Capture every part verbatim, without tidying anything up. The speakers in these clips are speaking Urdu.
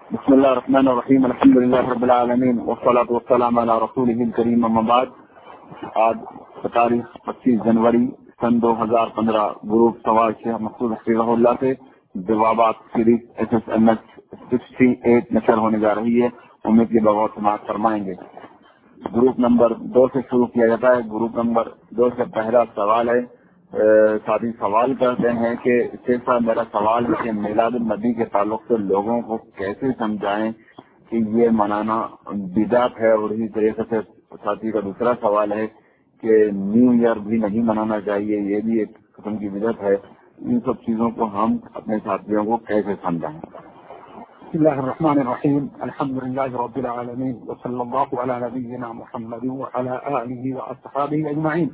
بسم اللہ الرحمن الرحیم الحمد للہ رب العالمین والصلاة والسلام علی رسولہ الکریم اما بعد۔ آج تاریخ پچیس جنوری سن دو ہزار پندرہ گروپ سوال شیخ مسعود حفیظہ اللہ سے جوابات series S S M S sixty eight نشر ہونے جا رہی ہے۔ امید کی بغور سماعت فرمائیں گے۔ گروپ نمبر دو سے شروع کیا جاتا ہے۔ گروپ نمبر دو سے پہلا سوال ہے۔ ساتھی سوال کرتے ہیں کہ شیخ صاحب میرا سوال ہے کہ میلاد النبی کے تعلق سے لوگوں کو کیسے سمجھائیں کہ یہ منانا بدعت ہے، اور اسی طریقے سے ساتھی کا دوسرا سوال ہے کہ نیو ایئر بھی نہیں منانا چاہیے، یہ بھی ایک قسم کی بدعت ہے۔ ان سب چیزوں کو ہم اپنے ساتھیوں کو کیسے سمجھائیں؟ بسم اللہ الرحمن الرحیم الحمد للہ رب العالمین وصلی اللہ علی نبینا محمد وعلی آلہ واصحابہ اجمعین۔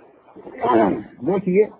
دیکھیے،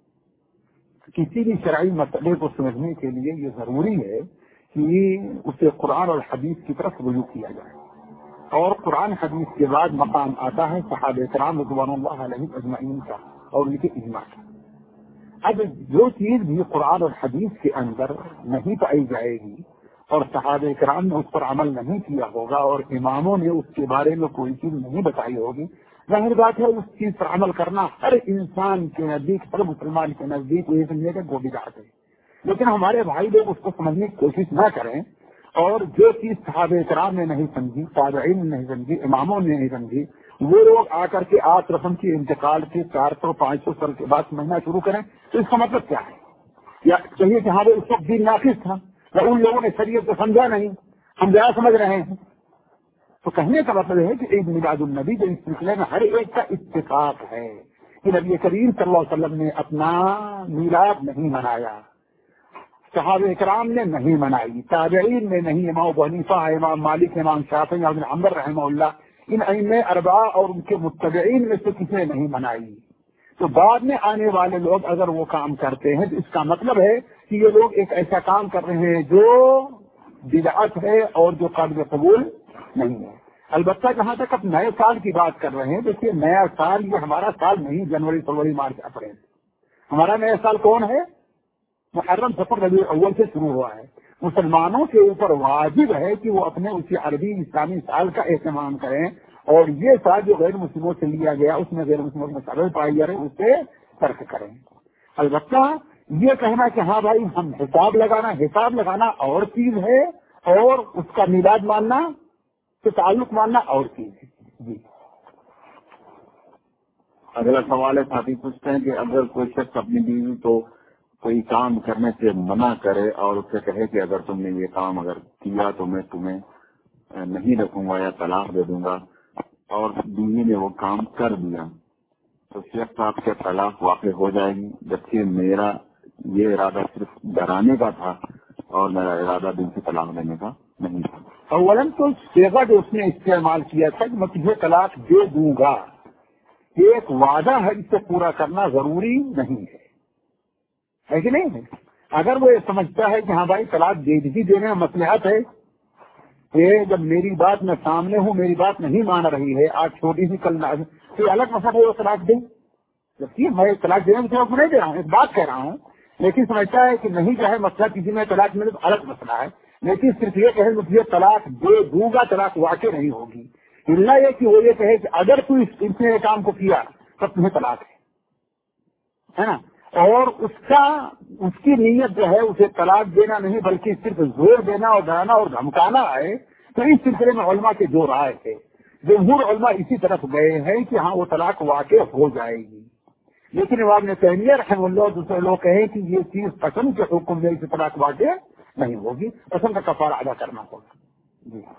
کسی بھی شرعی مسئلے کو سمجھنے کے لیے یہ ضروری ہے کہ اسے قرآن اور حدیث کی طرف رجوع کیا جائے، اور قرآن حدیث کے بعد مقام آتا ہے صحابہ کرام رضوان اللہ علیہم اجمعین کا اور ان کے اجماع کا۔ اب جو چیز بھی قرآن اور حدیث کے اندر نہیں پائی جائے گی اور صحابہ کرام نے اس پر عمل نہیں کیا ہوگا اور اماموں نے اس کے بارے میں کوئی چیز نہیں بتائی ہوگی، ظاہر بات ہے اس چیز پر عمل کرنا ہر انسان کے نزدیک، ہر مسلمان کے نزدیک یہ سمجھے کہ وہ بدعت ہے۔ لیکن ہمارے بھائی لوگ اس کو سمجھنے کی کوشش نہ کریں، اور جو چیز صحابہ کرام نے نہیں سمجھی، تابعین نے نہیں سمجھی، اماموں نے نہیں سمجھی، وہ لوگ آ کر کے آٹھ رسم کے انتقال کے چار سو پانچ سو سال کے بعد سمجھنا شروع کریں تو اس کا مطلب کیا ہے؟ یا چاہیے کہ ہمارے اس وقت دین ناقص تھا، یا ان لوگوں نے شریعت کو سمجھا نہیں، ہم کیا سمجھ رہے ہیں؟ تو کہنے کا مطلب ہے کہ عید میلاد النبی جو اس سلسلے میں ہر ایک کا اتفاق ہے کہ نبی کریم صلی اللہ علیہ وسلم نے اپنا میلاد نہیں منایا، صحابہ کرام نے نہیں منائی، تابعین نے نہیں، امام ابو حنیفہ، امام مالک، امام شافعی، ابن حنبل رحمہ اللہ، ان ائمہ اربعہ اور ان کے متبعین میں سے کسی نے نہیں منائی۔ تو بعد میں آنے والے لوگ اگر وہ کام کرتے ہیں تو اس کا مطلب ہے کہ یہ لوگ ایک ایسا کام کر رہے ہیں جو بدعت ہے اور جو قابل قبول نہیں ہے۔ البتہ جہاں تک اب نئے سال کی بات کر رہے ہیں، دیکھیے نیا سال یہ ہمارا سال نہیں، جنوری فروری مارچ اپریل، ہمارا نیا سال کون ہے؟ محرم صفر ربیع اول سے شروع ہوا ہے۔ مسلمانوں کے اوپر واجب ہے کہ وہ اپنے اسی عربی اسلامی سال کا اہتمام کریں، اور یہ سال جو غیر مسلموں سے لیا گیا اس میں غیر مسلموں میں شامل پائی جا رہے اسے ترک کریں۔ البتہ یہ کہنا کہ ہاں بھائی ہم حساب لگانا حساب لگانا اور چیز ہے، اور اس کا میلاد ماننا تو تعلق ماننا اور چیز ہے۔ جی اگلا سوال ہے، ساتھی پوچھتے ہیں کہ اگر کوئی شخص اپنی بیوی کو کوئی کام کرنے سے منع کرے اور اس سے کہے کہ اگر تم نے یہ کام اگر کیا تو میں تمہیں نہیں رکھوں گا یا طلاق دے دوں گا، اور بیوی نے وہ کام کر دیا، تو شیخ صاحب کے طلاق واقع ہو جائے گی؟ جبکہ میرا یہ ارادہ صرف ڈرانے کا تھا اور میرا ارادہ دل سے طلاق دینے کا نہیں تھا۔ اولاً تو صیغہ جو اس نے استعمال کیا تھا کہ میں تجھے طلاق دے دوں گا، یہ ایک وعدہ ہے، جسے پورا کرنا ضروری نہیں ہے، ہے کہ نہیں ہے؟ اگر وہ یہ سمجھتا ہے کہ ہاں بھائی طلاق دے ہی دینے میں مصلحت ہے، کہ جب میری بات میں سامنے ہوں میری بات نہیں مان رہی ہے، آج چھوٹی سی کل کوئی الگ مسئلہ ہے وہ طلاق دیں، جبکہ میں طلاق دینے سے نہیں دے رہا ہوں، ایک بات کہہ رہا ہوں، لیکن سمجھتا ہے کہ نہیں چاہے مسئلہ کسی میں طلاق ملے تو الگ مسئلہ ہے، لیکن صرف یہ کہے مجھے طلاق دے دوں گا طلاق واقع نہیں ہوگی، اللہ یہ کہ وہ یہ کہے کہ اگر تو اس نے کام کو کیا تب تمہیں طلاق ہے نا، اور اس کا اس کی نیت جو ہے اسے طلاق دینا نہیں بلکہ صرف زور دینا اور ڈرانا اور دھمکانا ہے، تو اس سلسلے میں علماء کے جو رائے ہے، جمہور علماء اسی طرف گئے ہیں کہ ہاں وہ طلاق واقع ہو جائے گی، لیکن امام ابن تیمیہ رحمہ اللہ اور دوسرے لوگ کہیں کہ یہ چیز قسم کے حکم میں سے طلاق واقع نہیں ہوگی، قسم کا کفارہ ادا کرنا ہوگا۔ جی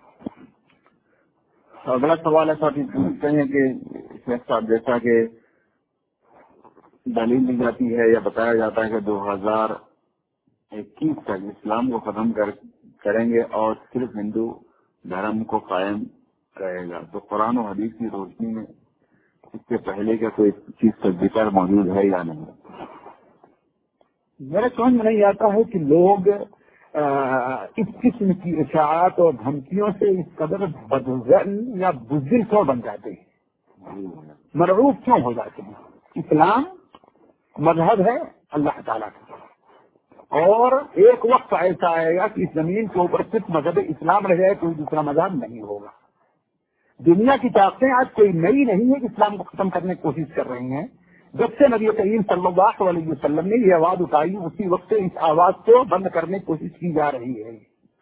اگلا سوال ایسا پوچھتے ہیں کہ شیخ صاحب جیسا کہ دلیل دی جاتی ہے یا بتایا جاتا ہے کہ دو ہزار اکیس تک اسلام کو ختم کر کریں گے اور صرف ہندو دھرم کو قائم رہے گا، تو قرآن و حدیث کی روشنی میں اس سے پہلے کا کوئی چیز کا ذکر موجود ہے یا نہیں؟ میرے سمجھ میں نہیں آتا ہے کہ لوگ اس قسم کی اشاعت اور دھمکیوں سے اس قدر بدظن یا بزدل کیوں بن جاتے ہیں، مرعوب کیوں ہو جاتے ہیں؟ اسلام مذہب ہے اللہ تعالیٰ کا، اور ایک وقت ایسا آئے گا کہ اس زمین کے اوپر صرف مذہب اسلام رہ جائے، کوئی دوسرا مذہب نہیں ہوگا۔ دنیا کی طاقتیں آج کوئی نئی نہیں ہے کہ اسلام کو ختم کرنے کی کوشش کر رہی ہیں۔ جب سے نبی کریم صلی اللہ علیہ وسلم نے یہ آواز اٹھائی، اسی وقت سے اس آواز کو بند کرنے کی کوشش کی جا رہی ہے۔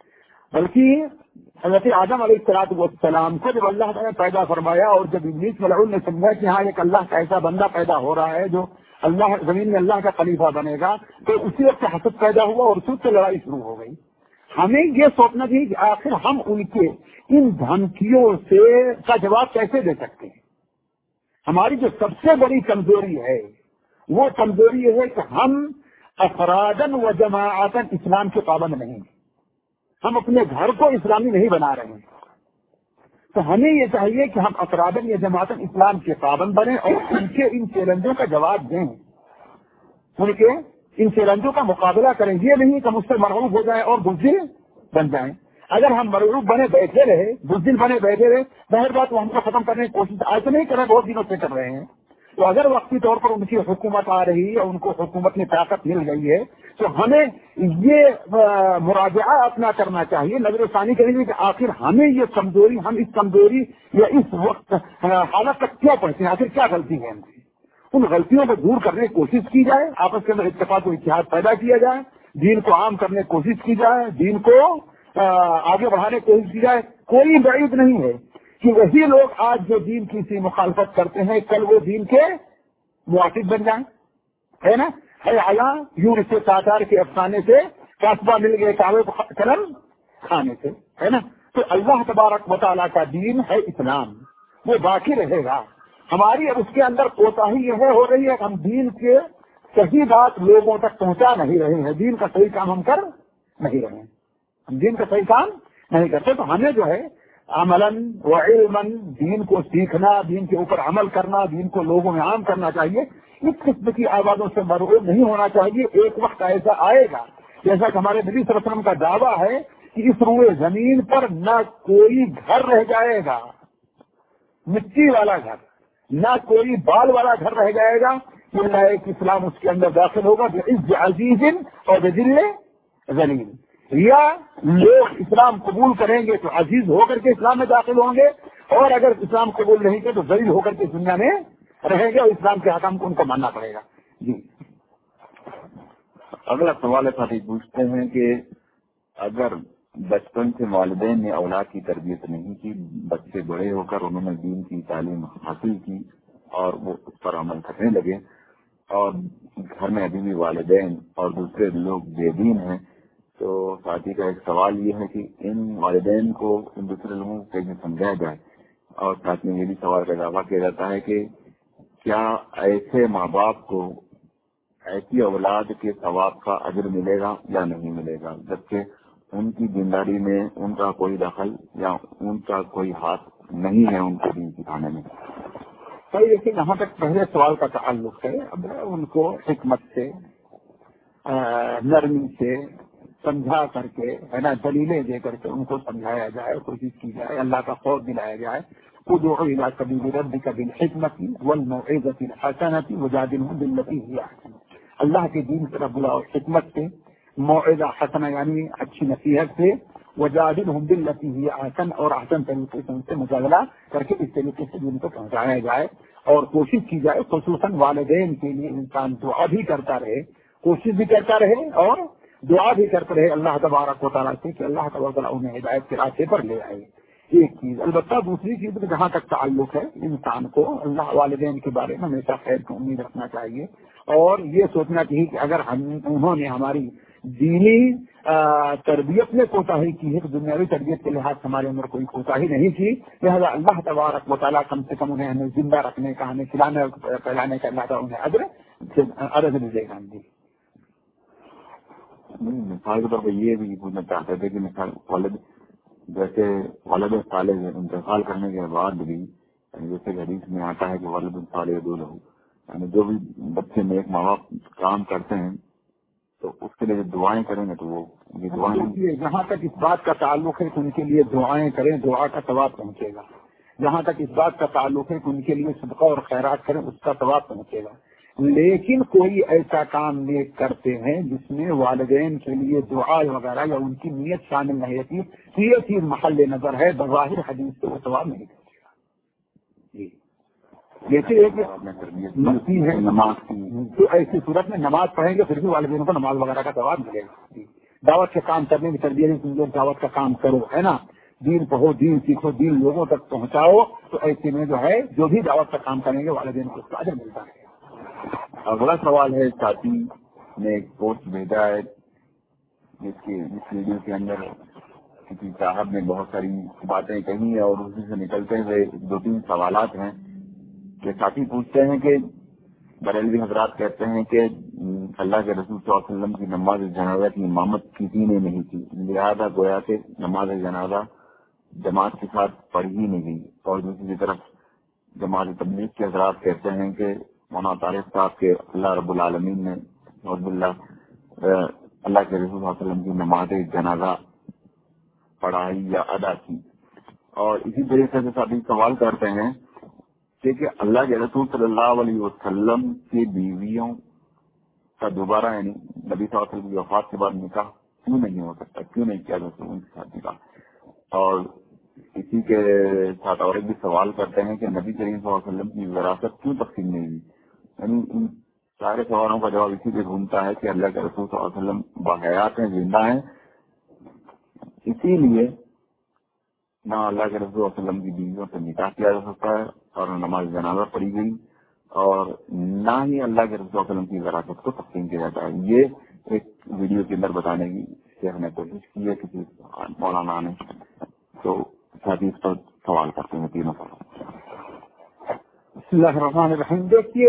بلکہ حضرت آدم علیہ الصلوۃ والسلام کو جب اللہ تعالیٰ نے پیدا فرمایا اور جب ابلیس ملعون نے سمجھا کہ ہاں ایک اللہ کا ایسا بندہ پیدا ہو رہا ہے جو اللہ زمین میں اللہ کا خلیفہ بنے گا، تو اسی وقت حسد پیدا ہوا اور اس سے لڑائی شروع ہو گئی۔ ہمیں یہ سوچنا چاہیے کہ آخر ہم ان کے ان دھمکیوں سے کا جواب کیسے دے سکتے ہیں۔ ہماری جو سب سے بڑی کمزوری ہے وہ کمزوری یہ ہے کہ ہم افرادن و جماعتن اسلام کے پابند نہیں ہیں، ہم اپنے گھر کو اسلامی نہیں بنا رہے ہیں۔ تو ہمیں یہ چاہیے کہ ہم افرادن یا جماعتن اسلام کے پابند بنیں اور ان کے ان چیلنجوں کا جواب دیں، ان کے ان چیلنجوں کا مقابلہ کریں۔ یہ نہیں کہ ہم اس سے مرعوب ہو جائیں اور بزدل بن جائیں۔ اگر ہم مرعوب بنے بیٹھے رہے، بزدل بنے بیٹھے رہے، ظاہر بات وہ ہم کو ختم کرنے کی کوشش آج نہیں کر رہے، بہت دنوں سے کر رہے ہیں۔ تو اگر وقتی طور پر ان کی حکومت آ رہی ہے، ان کو حکومت میں طاقت مل گئی ہے، تو ہمیں یہ مراجعہ اپنا کرنا چاہیے، نظر ثانی کریں کہ آخر ہمیں یہ کمزوری، ہم اس کمزوری یا اس وقت حالت تک کیا پہنچے ہیں، آخر کیا غلطی ہے ہم سے۔ ان غلطیوں کو دور کرنے کی کوشش کی جائے، آپس کے اندر اتفاق و اتحاد پیدا کیا جائے، دین کو عام کرنے کی کوشش کی جائے، دین کو آگے بڑھانے کی کوشش کی جائے۔ کوئی بعید نہیں ہے کہ وہی لوگ آج جو دین کی سی مخالفت کرتے ہیں کل وہ دین کے موافق بن جائیں، ہے نا۔ ہے آیا یوں سے تاتار کے افسانے سے قصبہ مل گئے کعبے کو قلم کھانے سے، ہے نا۔ تو اللہ تبارک و تعالیٰ کا دین ہے اسلام، وہ باقی رہے گا۔ ہماری اب اس کے اندر کوتاہی یہ ہو رہی ہے کہ ہم دین کے صحیح بات لوگوں تک پہنچا نہیں رہے ہیں، دین کا صحیح کام ہم کر نہیں رہے ہیں، ہم دین کا صحیح کام نہیں کرتے۔ تو ہمیں جو ہے عملاً و علماً دین کو سیکھنا، دین کے اوپر عمل کرنا، دین کو لوگوں میں عام کرنا چاہیے۔ اس قسم کی آوازوں سے مرعوب نہیں ہونا چاہیے۔ ایک وقت ایسا آئے گا جیسا کہ ہمارے نبی صلی اللہ علیہ وسلم کا دعویٰ ہے کہ اس روئے زمین پر نہ کوئی گھر رہ جائے گا، مٹی والا گھر، نہ کوئی بال والا گھر رہ جائے گا، اللہ ایک اسلام اس کے اندر داخل ہوگا بعز عزیز اور بذل ذلیل۔ یا لوگ اسلام قبول کریں گے تو عزیز ہو کر کے اسلام میں داخل ہوں گے، اور اگر اسلام قبول نہیں کرے تو ذلیل ہو کر کے دنیا میں رہیں گے اور اسلام کے حکم کو ان کو ماننا پڑے گا۔ جی اگلا سوال ساتھی پوچھتے ہیں کہ اگر بچپن سے والدین نے اولاد کی تربیت نہیں کی، بچے بڑے ہو کر انہوں نے دین کی تعلیم حاصل کی اور وہ اس پر عمل کرنے لگے، اور گھر میں ابھی بھی والدین اور دوسرے لوگ بے دین ہیں، تو ساتھی کا ایک سوال یہ ہے کہ ان والدین کو ان دوسرے لوگوں کو کیسے سمجھایا جائے، اور ساتھ میں یہ بھی سوال کا دعویٰ کیا جاتا ہے کہ کیا ایسے ماں باپ کو ایسی اولاد کے ثواب کا اجر ملے گا یا نہیں ملے گا، جبکہ ان کی دینداری میں ان کا کوئی دخل یا ان کا کوئی ہاتھ نہیں ہے ان کو دین سکھانے میں۔ صحیح، لیکن یہاں تک پہلے سوال کا تعلق ہے، اب ان کو حکمت سے نرمی سے سمجھا کر کے، ہے نا، دلیلیں دے کر کے ان کو سمجھایا جائے، کوشش کی جائے، اللہ کا خوف دلایا جائے۔ ادع الى سبیل ربک بالحکمۃ والموعظۃ الحسنۃ وجادلھم بالتی ہی احسن۔ اللہ کے دین کی طرف بلاؤ حکمت سے، موعظہ حسنہ یعنی اچھی نصیحت سے، وجادلھم بالتی ہی احسن اور احسن طریقے سے ان سے مجادلہ کر کے اس طریقے سے دین کو پہنچایا جائے، اور کوشش کی جائے خصوصاً والدین کے لیے انسان دعا بھی کرتا رہے، کوشش بھی کرتا رہے اور دعا بھی کرتے رہے اللہ تبارک و تعالیٰ سے کہ اللہ تبارک و تعالیٰ انہیں ہدایت کے راستے پر لے آئے۔ ایک چیز، البتہ دوسری چیز جہاں تک تعلق ہے، انسان کو اللہ والدین کے بارے میں ہمیشہ خیر کی امید رکھنا چاہیے، اور یہ سوچنا چاہیے کہ اگر ہم انہوں نے ہماری دینی تربیت میں کوتاہی کی ہے تو دنیاوی تربیت کے لحاظ سے ہمارے اندر کوئی کوتاہی نہیں کی، لہٰذا اللہ تبارک و تعالیٰ کم سے کم انہیں ہمیں زندہ رکھنے کا، ہمیں کھلانے اور پھیلانے کا اللہ تعالیٰ انہیں اجر عرض دے گا۔ مثال کے طور پہ یہ بھی پوچھنا چاہتے تھے کہ مثال والد جیسے والد صالح انتقال کرنے کے بعد بھی، جیسے حدیث میں آتا ہے کہ والد صالح دو لہو، یعنی جو بھی بچے میں ایک ماں باپ کام کرتے ہیں تو اس کے لیے دعائیں کریں گے تو وہ یہ دعائیں، جہاں تک اس بات کا تعلق ہے کہ ان کے لیے دعائیں کریں، دعا کا ثواب پہنچے گا۔ جہاں تک اس بات کا تعلق ہے کہ ان کے لیے صدقہ اور خیرات کریں، اس کا ثواب پہنچے گا۔ لیکن کوئی ایسا کام نیک کرتے ہیں جس میں والدین کے لیے دعا وغیرہ یا ان کی نیت شامل نہیں ہوتی، یہ چیز محل نظر ہے، بظاہر حدیث سے وہ ثواب نہیں کرتے گا جی۔ جیسے ایک مستی ہے نماز کی، تو ایسی صورت میں نماز پڑھیں گے پھر بھی والدین کو نماز وغیرہ کا ثواب ملے گا۔ دعوت کے کام کرنے کی تربیت لوگ دعوت کا کام کرو، ہے نا، دین پڑھو، دین سیکھو، دین لوگوں تک پہنچاؤ، تو ایسے میں جو ہے جو بھی دعوت کا کام کریں گے والدین کو اس کا اجر ملتا ہے۔ اگلا سوال ہے، ساتھی نے ایک پوسٹ بھیجا ہے جس کی اس ویڈیو کے اندر کسی صاحب نے بہت ساری باتیں کہی ہیں اور اسی سے نکلتے ہوئے دو تین سوالات ہیں کہ ساتھی پوچھتے ہیں کہ بریلوی حضرات کہتے ہیں کہ اللہ کے رسول صلی اللہ علیہ وسلم کی نماز جنازہ کی امامت کسی نے نہیں کی، لہذا گویا کہ نماز جنازہ جماعت کے ساتھ پڑھی ہی نہیں گئی، اور دوسری طرف جماعت تبلیغ کے حضرات کہتے ہیں کہ مولانا طارق صاحب کے اللہ رب العالمین نے عبد اللہ اللہ کے رسول صلی اللہ علیہ وسلم کی نماز جنازہ پڑھائی یا ادا کی۔ اور اسی طریقے سے ساتھی سوال کرتے ہیں کہ اللہ کے رسول صلی اللہ علیہ وسلم کی بیویوں کا دوبارہ یعنی نبی صلی اللہ علیہ وسلم کی وفات کے بعد نکاح کیوں نہیں ہو سکتا، کیوں نہیں کیا جا سکتا ان کے ساتھ نکاح؟ اور اسی کے ساتھ اور ایک بھی سوال کرتے ہیں کہ نبی کریم صلی اللہ علیہ وسلم کی وراثت کیوں تقسیم نہیں ہوئی؟ یعنی ان سارے سوالوں کا جواب اسی پہ گھومتا ہے کہ اللہ کے رسول صلی اللہ علیہ وسلم باحیات ہیں، زندہ ہیں، اسی لیے نہ اللہ کے رسول صلی اللہ علیہ وسلم کی بیویوں سے نکاح کیا جا سکتا ہے اور نماز جنازہ پڑھی گئی، اور نہ ہی اللہ کے رسول صلی اللہ علیہ وسلم کی وراثت کو تقسیم کیا جاتا ہے۔ یہ ایک ویڈیو کے اندر بتانے کی شیخ نے کوشش کی ہے کسی مولانا نے، تو ساتھی اس پر سوال کرتے ہیں تینوں سوال۔ بسم اللہ الرحمن الرحیم۔ دیکھیے،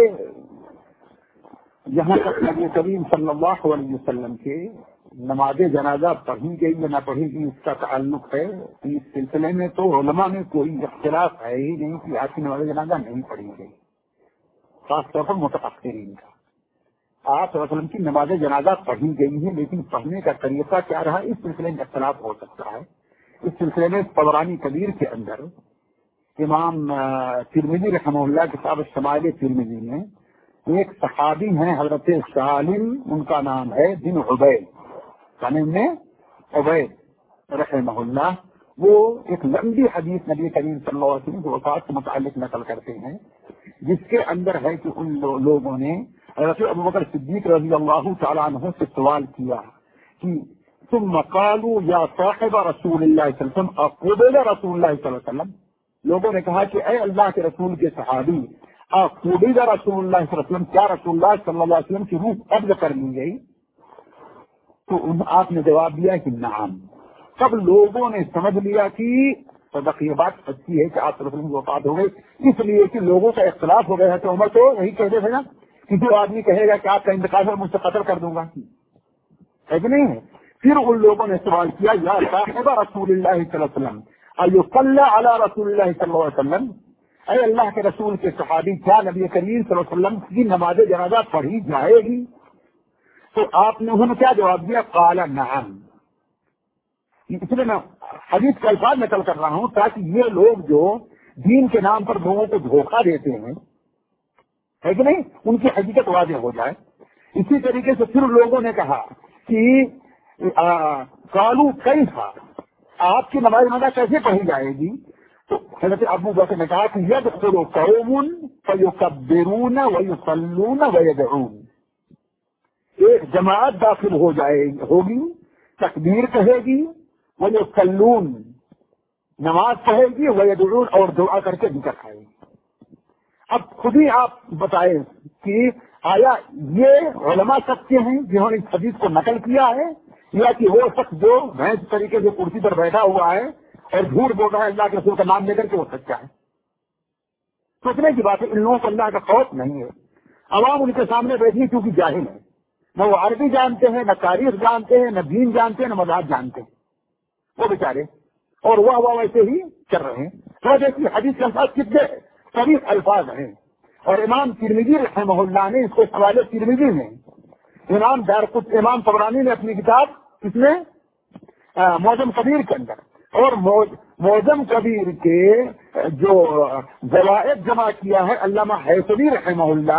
جہاں تک نبی کریم صلی اللہ علیہ وسلم کے نماز جنازہ پڑھی گئی یا نہ پڑھی گئی اس کا تعلق ہے، اس سلسلے میں تو علماء میں کوئی اختلاف ہے ہی نہیں کہ آپ کی نماز جنازہ نہیں پڑھی گئی، خاص طور پر متأخرین کا۔ آپ صلی اللہ علیہ وسلم کی نماز جنازہ پڑھی گئی ہے، لیکن پڑھنے کا طریقہ کیا رہا اس سلسلے میں اختلاف ہو سکتا ہے۔ اس سلسلے میں طبرانی کبیر کے اندر امام ترمذی رحمہ اللہ کتاب شمائل ترمذی میں ایک صحابی ہیں حضرت سالم، ان کا نام ہے بن عبید، سالم میں عبید رحمہ اللہ، وہ ایک لمبی حدیث نبی کریم صلی اللہ علیہ وسلم کی وفات سے متعلق نقل کرتے ہیں، جس کے اندر ہے کہ ان لوگوں نے حضرت ابوبکر صدیق رضی اللہ تعالیٰ عنہ سے سوال کیا کہ ثم قالوا یا صاحب رسول اللہ صلی اللہ علیہ وسلم اقبل رسول اللہ صلی اللہ علیہ وسلم، لوگوں نے کہا کہ اے اللہ کے رسول کے صحابی اقبل رسول اللہ صلی اللہ علیہ وسلم، کیا رسول اللہ صلی اللہ علیہ وسلم کی روح قبض کر لی گئی؟ تو آپ نے جواب دیا کہ نعم۔ سب لوگوں نے سمجھ لیا کہ صدق، یہ بات سچی ہے کہ آپ صلی اللہ علیہ وسلم کی وفات ہو گئی، اس لیے کہ لوگوں کا اختلاف ہو گیا ہے۔ تو عمر تو یہی کہتے تھے نا کہ جو آدمی کہے گا کہ آپ کا انتقال ہے مجھ سے قتل کر دوں گا، ہے کہ نہیں ہے؟ پھر ان لوگوں نے سوال کیا یا صاحب رسول اللہ صلی اللہ علیہ وسلم ایصلی علی رسول اللہ صلی اللہ علیہ وسلم، اے اللہ کے رسول کے صحابی کیا نبی کریم صلی اللہ علیہ وسلم کی نماز جنازہ پڑھی جائے گی؟ تو آپ نے انہوں نے کیا جواب دیا؟ قال نعم۔ اس لیے میں حدیث کا الفاظ نقل کر رہا ہوں تاکہ یہ لوگ جو دین کے نام پر لوگوں کو دھوکہ دیتے ہیں، ہے کہ نہیں، ان کی حقیقت واضح ہو جائے۔ اسی طریقے سے پھر لوگوں نے کہا کہ قالوا کیف، آپ کی نماز جنازہ کیسے پڑھی جائے گی؟ تو حضرت ابو بکر نے کہا کہ یدخل قوم فیکبرون ویصلون ویدعون، ایک جماعت داخل ہو جائے ہوگی، تکبیر کہے گی، ویصلون نماز پڑھے گی، ویدعون اور دعا کر کے ذکر کھائے گی۔ اب خود ہی آپ بتائیں کہ آیا یہ علماء سچے ہیں جنہوں نے اس حدیث کو نقل کیا ہے، یا کہ وہ شخص جو بھینس طریقے سے کرسی پر بیٹھا ہوا ہے اور جھوٹ بول رہا ہے اللہ کے رسول کا نام لے کر کے وہ سچا ہے؟ سوچنے کی بات ہے، ان لوگوں کو اللہ کا خوف نہیں ہے، عوام ان کے سامنے بیٹھی کیونکہ جاہل ہے، نہ وہ عربی جانتے ہیں، نہ تاریخ جانتے ہیں، نہ دین جانتے ہیں، نہ مذہب جانتے ہیں وہ بیچارے، اور وہ وہ ویسے ہی چل رہے ہیں۔ تو دیکھیے حدیث کے الفاظ کتنے صریح الفاظ ہیں، اور امام ترمذی رحمہ اللہ نے اس کو حوالے ترمذی میں، امام دارقطنی، امام طبرانی نے اپنی کتاب اس میں معجم کبیر کے اندر، اور معجم کبیر کے جو زوائد جمع کیا ہے علامہ حیثمی رحمہ اللہ،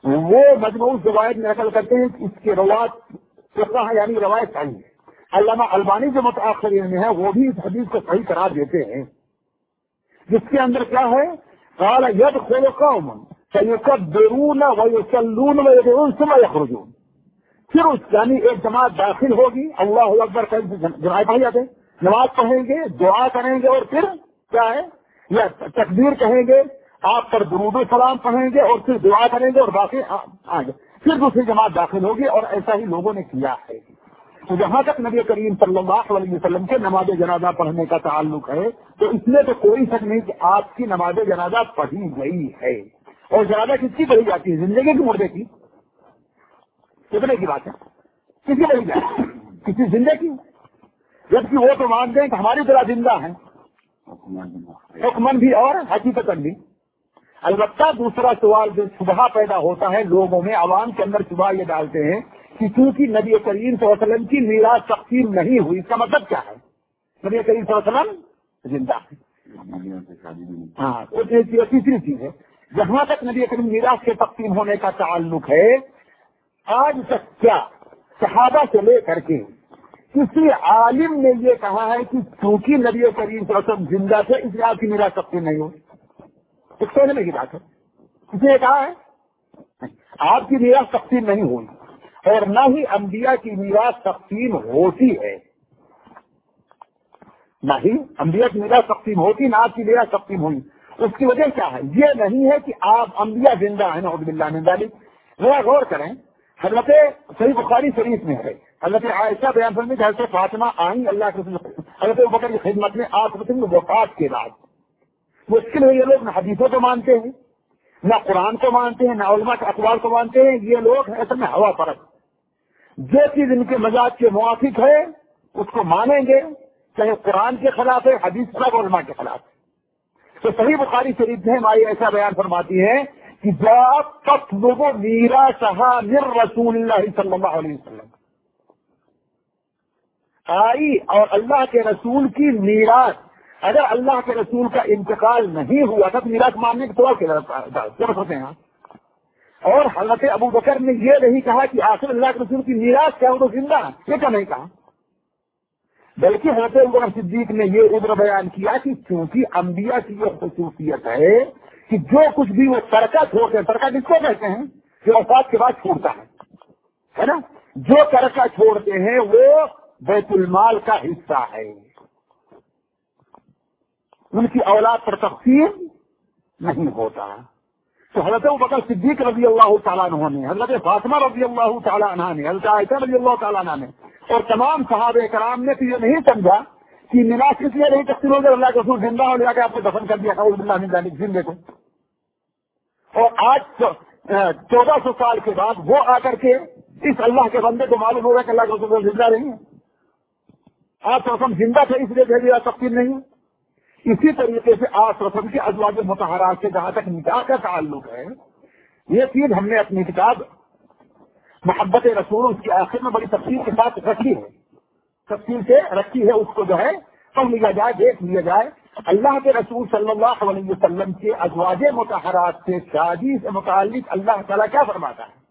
وہ مجموع روایت میں نقل کرتے ہیں کہ اس کے روایت یعنی روایت صحیح ہے. علامہ البانی جو متاخرین میں ہے وہ بھی اس حدیث کو صحیح قرار دیتے ہیں، جس کے اندر کیا ہے، قال يدخل قوم فيكبرون ويصلون ويدعون ثم يخرجون. پھر اس یعنی ایک جماعت داخل ہوگی، اللہ اکبر جماعت پڑھ جاتے نماز پڑھیں گے، دعا کریں گے، اور پھر کیا ہے یا تکبیر کہیں گے، آپ پر درود و سلام پڑھیں گے، اور پھر دعا کریں گے، اور باقی آگے پھر دوسری جماعت داخل ہوگی. اور ایسا ہی لوگوں نے کیا ہے. تو جہاں تک نبی کریم صلی اللہ علیہ وسلم کے نماز جنازہ پڑھنے کا تعلق ہے تو اس میں تو کوئی شک نہیں کہ آپ کی نماز جنازہ پڑھی گئی ہے. اور جنازہ کس کی پڑھی جاتی ہے؟ زندگی کی مردے کی؟ کتنے کی بات ہے؟ کس کی پڑھی جاتی ہے؟ کسی زندے کی؟ جبکہ وہ تو مانتے ہیں کہ ہماری طرح زندہ ہے، حکمن بھی اور حقیقت بھی. البتہ دوسرا سوال جو شبہ پیدا ہوتا ہے لوگوں میں، عوام کے اندر شبہ یہ ڈالتے ہیں کہ چونکہ نبی کریم صلی اللہ علیہ وسلم کی میراث تقسیم نہیں ہوئی، اس کا مطلب کیا ہے؟ نبی کریم صلی اللہ علیہ وسلم زندہ ہے. ہاں تیسری چیز ہے، جہاں تک نبی کریم میراث کے تقسیم ہونے کا تعلق ہے، آج تک کیا صحابہ سے لے کر کے کسی عالم نے یہ کہا ہے کہ چونکہ نبی کریم صلی اللہ علیہ وسلم زندہ تھے اس لیے آپ کی میراث تقسیم نہیں ہوئی؟ ایک سوچنے کی بات ہے. کسی نے کہا ہے آپ کی میراث تقسیم نہیں ہوئی، اور نہ ہی انبیاء کی میراث تقسیم ہوتی ہے. نہ ہی انبیاء کی میراث تقسیم ہوتی، نہ آپ کی میراث تقسیم ہوئی. اس کی وجہ کیا ہے؟ یہ نہیں ہے کہ آپ انبیاء زندہ ہیں، نعوذ باللہ من ذالک. ذرا غور کریں، حضرت صحیح بخاری شریف میں ہے، حضرت عائشہ بیان فرماتی کہ حضرت فاطمہ آئیں اللہ کے رسول حضرت ابوبکر کی خدمت میں آپ وفات کے بعد. مشکل ہے یہ لوگ نہ حدیثوں کو مانتے ہیں، نہ قرآن کو مانتے ہیں، نہ علماء کے اخبار کو مانتے ہیں. یہ لوگ اصل میں ہوا پرست، جو چیز ان کے مزاج کے موافق ہے اس کو مانیں گے، چاہے قرآن کے خلاف ہے، حدیث کا علماء کے خلاف ہے. تو صحیح بخاری شریف میں ہماری ایسا بیان فرماتی ہے کہ جب تطلب میراثھا من رسول اللہ صلی اللہ علیہ وسلم، آئی اور اللہ کے رسول کی میراث، اگر اللہ کے رسول کا انتقال نہیں ہوا تھا تو میراث ماننے کے طور کیا ہوتے ہیں. اور حضرت ابو بکر نے یہ نہیں کہا کہ آخر اللہ کے رسول کی میراث کیا وہ تو زندہ، یہ کیا نہیں کہا، بلکہ حضرت ابو بکر صدیق نے یہ عذر بیان کیا کہ چونکہ انبیاء کی یہ خصوصیت ہے کہ جو کچھ بھی وہ ترکہ چھوڑتے ہیں، ترکہ کس کو کہتے ہیں؟ جو وفات کے بعد چھوڑتا ہے نا، جو ترکہ چھوڑتے ہیں وہ بیت المال کا حصہ ہے، ان کی اولاد پر تقسیم نہیں ہوتا. تو حضرت ابوبکر صدیق رضی اللہ تعالیٰ عنہ نے، حضرت فاطمہ رضی اللہ تعالیٰ عنہ نے، حضرت عائشہ رضی اللہ تعالیٰ عنہ نے اور تمام صحابہ کرام نے تو یہ نہیں سمجھا کہ میراث اس لیے نہیں تقسیم ہو گیا اللہ کے رسول زندہ ہو جا کے آپ کو دفن کر دیا اعوذ باللہ من ذالک زندے کو. اور آج چودہ سو سال کے بعد وہ آ کر کے اس اللہ کے بندے کو معلوم ہوگا کہ اللہ کے رسول زندہ نہیں ہے، آپ رسم زندہ تھے اس لیے بھیجا تقسیم نہیں ہے. اسی طریقے سے آس رسم کے ازواج مطہرات سے جہاں تک نکاح کا تعلق ہے، یہ چیز ہم نے اپنی کتاب محبت رسول اس کے آخر میں بڑی تفصیل کے ساتھ رکھی ہے، تفصیل سے رکھی ہے، اس کو جو ہے پڑھ لیا جائے، دیکھ لیا جائے. اللہ کے رسول صلی اللہ علیہ وسلم کے ازواج مطہرات سے شادی سے متعلق اللہ تعالیٰ کیا فرماتا ہے؟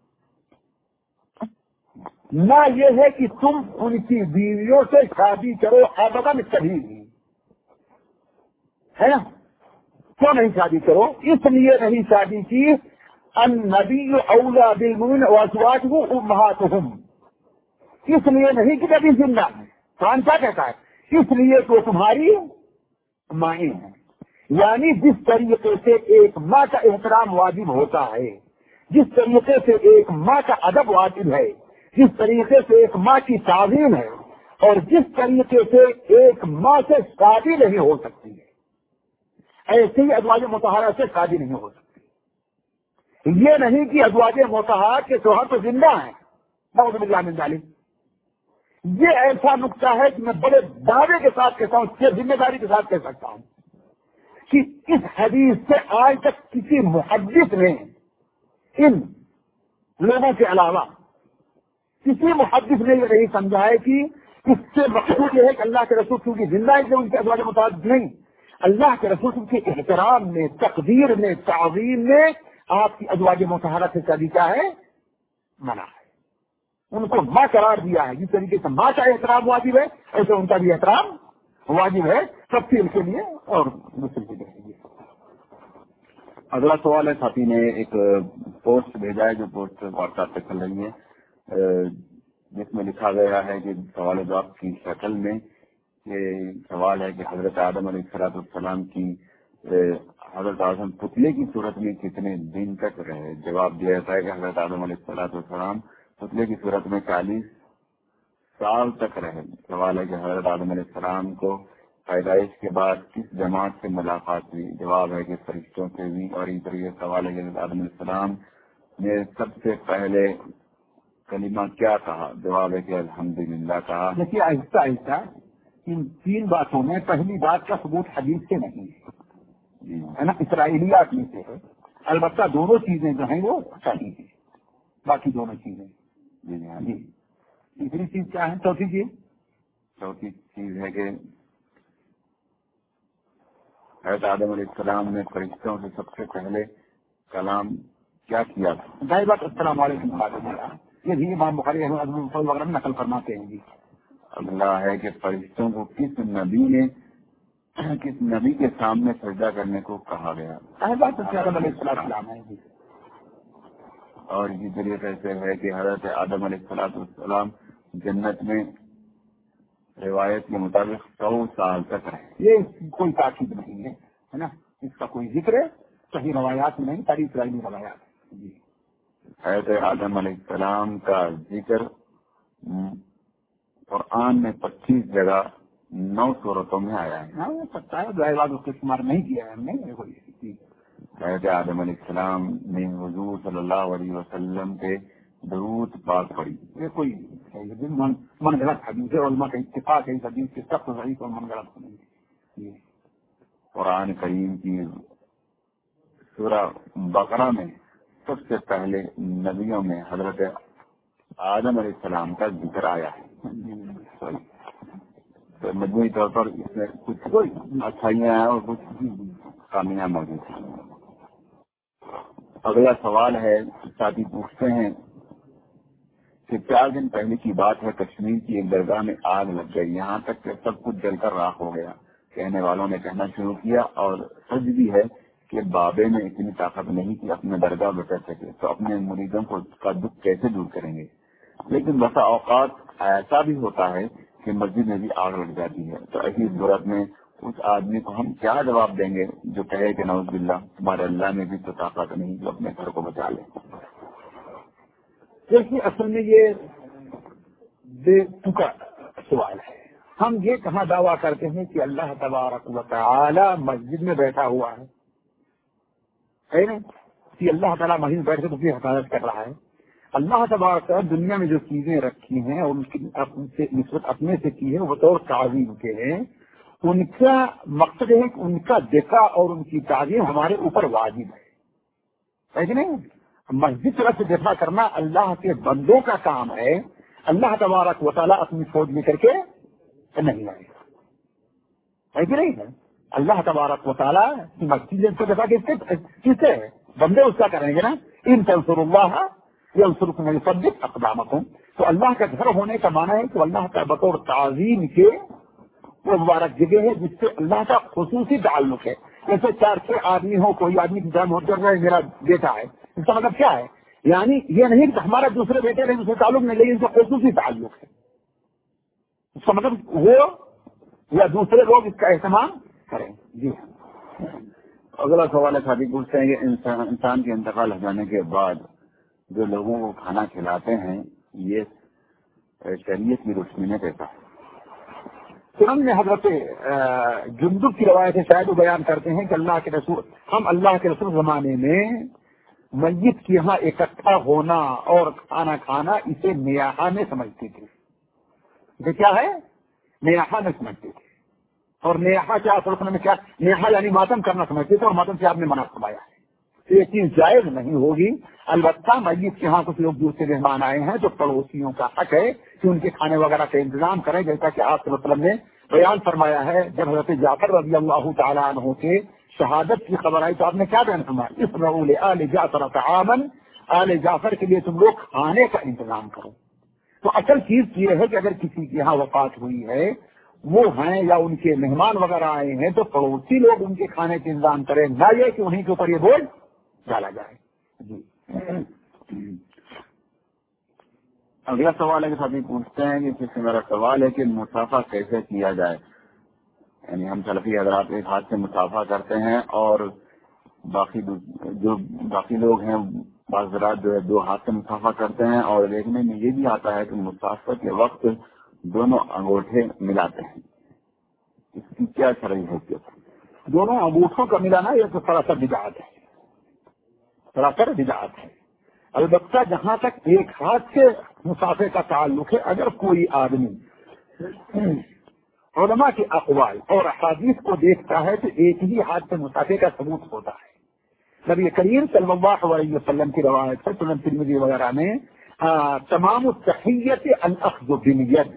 نہ یہ ہے کہ تم ان کی بیویوں سے شادی کرو ابداً کبھی بھی، ہے نا؟ کیوں نہیں شادی کرو؟ اس لیے نہیں شادی کی النبی اولا بالمؤمنین وازواجہ امہاتہم، اس لیے نہیں کہ نبی زندہ ہے. قرآن کیا کہتا ہے؟ اس لیے تو تمہاری مائیں ہیں. یعنی جس طریقے سے ایک ماں کا احترام واجب ہوتا ہے، جس طریقے سے ایک ماں کا ادب واجب ہے، جس طریقے سے ایک ماں کی تعظیم ہے، اور جس طریقے سے ایک ماں سے شادی نہیں ہو سکتی ہے، ایسے ہی ازواج مطہرات سے شادی نہیں ہو سکتی. یہ نہیں کہ ازواج مطہرات کے شوہر تو زندہ ہیں، نعوذ باللہ من ذالک. یہ ایسا نقطہ ہے کہ میں بڑے دعوے کے ساتھ کہتا ہوں، یہ ذمہ داری کے ساتھ کہہ سکتا ہوں کہ اس حدیث سے آج تک کسی محدث نے ان لوگوں کے علاوہ کسی محدث نے یہ نہیں سمجھا ہے کہ اس سے مقصود یہ ہے کہ اللہ کے رسول کیونکہ زندہ ہے کہ ان کے ازواج مطابق نہیں، اللہ کے رسول کے احترام میں، تقدیر میں، تعظیم میں آپ کی ازواج مطہرہ سے شادی کیا ہے؟ منع ہے. ان کو ماں قرار دیا ہے. جس طریقے سے ماں کا احترام واجب ہے ایسے ان کا بھی احترام واجب ہے سب کے کے لیے اور مسلم کے لیے. اگلا سوال ہے، ساتھی نے ایک پوسٹ بھیجا ہے جو پوسٹ واٹس ایپ پہ چل رہی ہے، جس میں لکھا گیا ہے کہ سوال جواب کی شکل میں یہ سوال ہے کہ حضرت آدم علیہ الصلوۃ والسلام کی حضرت آدم پتلے کی صورت میں کتنے دن تک رہے. جواب دیا جاتا ہے کہ حضرت آدم علیہ الصلوۃ والسلام پتلے کی صورت میں چالیس سال تک رہے. سوال ہے کہ حضرت آدم علیہ السلام کو پیدائش کے بعد کس جماعت سے ملاقات ہوئی. جواب ہے کہ فرشتوں سے بھی. اور اس طریقے سوال ہے کہ حضرت آدم علیہ السلام نے سب سے پہلے کلمہ کیا کہا. جواب ہے کہ الحمدللہ کہا. دیکھیے آہستہ آہستہ ان تین باتوں میں پہلی بات کا ثبوت حدیث سے نہیں ہے نا، اسرائیلیات میں سے ہے. البتہ دونوں چیزیں جو ہیں وہ صحیح ہیں، باقی دونوں چیزیں. جی ہاں جی تیسری چیز کیا ہے؟ چوتھی چیز چوتھی چیز ہے کہ حضرت آدم علیہ السلام نے فرشتوں سے سب سے پہلے کلام کیا کیا تھا. ظاہر بات السلام علیکم یہ بھی امام بخاری وغیرہ میں نقل فرماتے ہیں. جی اگلا ہے کہ فرشتوں کو کس نبی نے کس نبی کے سامنے سجدہ کرنے کو کہا گیا. ظاہر بات آدم علیہ السلام ہے. جی اور اسی طریقے سے ہے کہ حضرت آدم علیہ الصلوۃ والسلام جنت میں روایت کے مطابق سو سال تک رہے. یہ کوئی تاکید نہیں ہے نا، اس کا کوئی ذکر ہے صحیح روایات میں نہیں، ساری اسرائیلی روایات. جی حضرت آدم علیہ السلام کا ذکر قرآن میں پچیس جگہ نو صورتوں میں آیا ہے. ہاں وہ سکتا ہے، ظاہر بات اس کو شمار نہیں کیا ہے ہم نے. حضرت آدم علیہ السلام نے حضور صلی اللہ علیہ وسلم کے درود پاک پڑھی. یہ کوئی من من گڑت حدیث ہے، علماء کا اتفاق ہے اس حدیث کے سخت ضعیف اور من گڑت نہیں ہے. قرآن کریم کی سورہ بقرہ میں سب سے پہلے نبیوں میں حضرت آدم علیہ السلام کا ذکر آیا ہے. تو مجموعی طور پر اس میں کچھ اچھائیاں ہیں اور کچھ خامیاں موجود ہیں. اگلا سوال ہے، ساتھی پوچھتے ہیں کہ چار دن پہلے کی بات ہے، کشمیر کی ایک درگاہ میں آگ لگ گئی، یہاں تک کہ سب کچھ جل کر راکھ ہو گیا. کہنے والوں نے کہنا شروع کیا اور سچ بھی ہے کہ بابے میں اتنی طاقت نہیں کہ اپنے درگاہ بچا سکے، تو اپنے مریدوں کو کا دکھ کیسے دور کریں گے. لیکن بسا اوقات ایسا بھی ہوتا ہے کہ مسجد میں بھی آگ لگ جاتی ہے. تو ایسی صورت میں اس آدمی کو ہم کیا جواب دیں گے جو کہے کہ نعوذ باللہ تمہارے اللہ میں بھی تو طاقت نہیں جو اپنے گھر کو بچا لے. دیکھیے اصل میں یہ بے تکا سوال ہے. ہم یہ کہاں دعویٰ کرتے ہیں کہ اللہ تبارک و تعالی مسجد میں بیٹھا ہوا ہے ہے نا، کہ اللہ تعالیٰ مسجد میں بیٹھ کے اس کی حفاظت کر رہا ہے. اللہ تبارک تعالیٰ دنیا میں جو چیزیں رکھی ہیں اور ان کی نسبت اپنے سے کی ہے بطور تعظیم کے ہیں، ان کا مقصد ہے کہ ان کا دفاع اور ان کی تعظیم ہمارے اوپر واجب ہے کہ نہیں. مسجد طرف سے دفاع کرنا اللہ کے بندوں کا کام ہے. اللہ تبارک و تعالیٰ اپنی فوج لے کر کے نہیں آئے گا، ہے کہ نہیں ہے. اللہ تبارک و تعالیٰ کی مسجد سے دفاع کس سے ہے؟ بندے اس کا کریں گے نا. ان تنصر اللہ ینصرکم ویثبت اقدامکم. تو اللہ کا گھر ہونے کا معنی ہے کہ اللہ کا بطور تعظیم کے وہ مبارک جگہ ہے جس سے اللہ کا خصوصی تعلق ہے. جیسے چار چھ آدمی ہو، کوئی آدمی محبت کر رہا ہے میرا بیٹا ہے، اس کا مطلب کیا ہے؟ یعنی یہ نہیں کہ ہمارا دوسرے بیٹے سے دوسرے تعلق نہیں، لیکن اس کا خصوصی تعلق ہے. اس کا مطلب وہ یا دوسرے لوگ اس کا اہتمام کریں. جی اگلا سوال ہے، ساتھی پوچھتے ہیں کہ انسان, انسان کے انتقال ہو جانے کے بعد جو لوگوں کو کھانا کھلاتے ہیں یہ شریعت کی روشنی میں کیسا ہے؟ سنن میں حضرت جندب کی روایت ہے، شاید وہ بیان کرتے ہیں کہ اللہ کے رسول ہم اللہ کے رسول زمانے میں میت کے یہاں اکٹھا ہونا اور کھانا کھانا اسے نیاحہ میں سمجھتے تھے. یہ کیا ہے؟ نیاحہ میں سمجھتے تھے. اور نیاحہ کیا میں کیا نیاحہ یعنی ماتم کرنا سمجھتے تھے، اور ماتم سے آپ نے منع فرمایا ہے. یہ چیز جائز نہیں ہوگی. البتہ میت کے یہاں کچھ لوگ دوسرے مہمان آئے ہیں تو پڑوسیوں کا حق ہے کہ ان کے کھانے وغیرہ کا انتظام کریں، جیسا کہ آپ صلی اللہ علیہ وسلم نے بیان فرمایا ہے. جب حضرت جعفر رضی اللہ تعالیٰ عنہ کے شہادت کی خبر آئی تو آپ نے کیا بیان فرمایا؟ اسمعوا لآل جعفر طعاما، آل جعفر کے لیے تم لوگ کھانے کا انتظام کرو۔ تو اصل چیز یہ ہے کہ اگر کسی کے یہاں وفات ہوئی ہے، وہ ہیں یا ان کے مہمان وغیرہ آئے ہیں، تو پڑوسی لوگ ان کے کھانے کا انتظام کریں، نہ یہ کہ وہیں کے اوپر یہ بوجھ ڈالا جائے۔ جی اگلا سوال ہے کہ سبھی پوچھتے ہیں کہ جس سے میرا سوال ہے کہ مسافہ کیسے کیا جائے؟ یعنی ہم سلفی حضرات ایک ہاتھ سے مسافہ کرتے ہیں اور باقی جو باقی لوگ ہیں بعض حضرات جو ہے دو ہاتھ سے مسافہ کرتے ہیں، اور دیکھنے میں یہ بھی آتا ہے کہ مسافہ کے وقت دونوں انگوٹھے ملاتے ہیں، اس کی کیا شرعی حیثیت ہے؟ دونوں انگوٹھوں کا ملانا یہ تو سراسر بدعت ہے، سراسر بدعت ہے۔ البتہ جہاں تک ایک ہاتھ سے مسافے کا تعلق ہے، اگر کوئی آدمی علماء کے اقوال اور احادیث کو دیکھتا ہے تو ایک ہی ہاتھ سے مسافے کا ثبوت ہوتا ہے۔ نبی کریم صلی اللہ علیہ وسلم کی روایت ہے سنن ترمذی وغیرہ میں، تمام التحیت الاخذ بالید،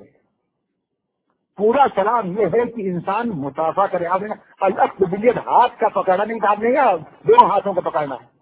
پورا سلام یہ ہے کہ انسان مسافہ کرے۔ آپ نے الاخذ بالید ہاتھ کا پکڑنا نہیں کہا، نہیں ہے دونوں ہاتھوں کا پکڑنا ہے۔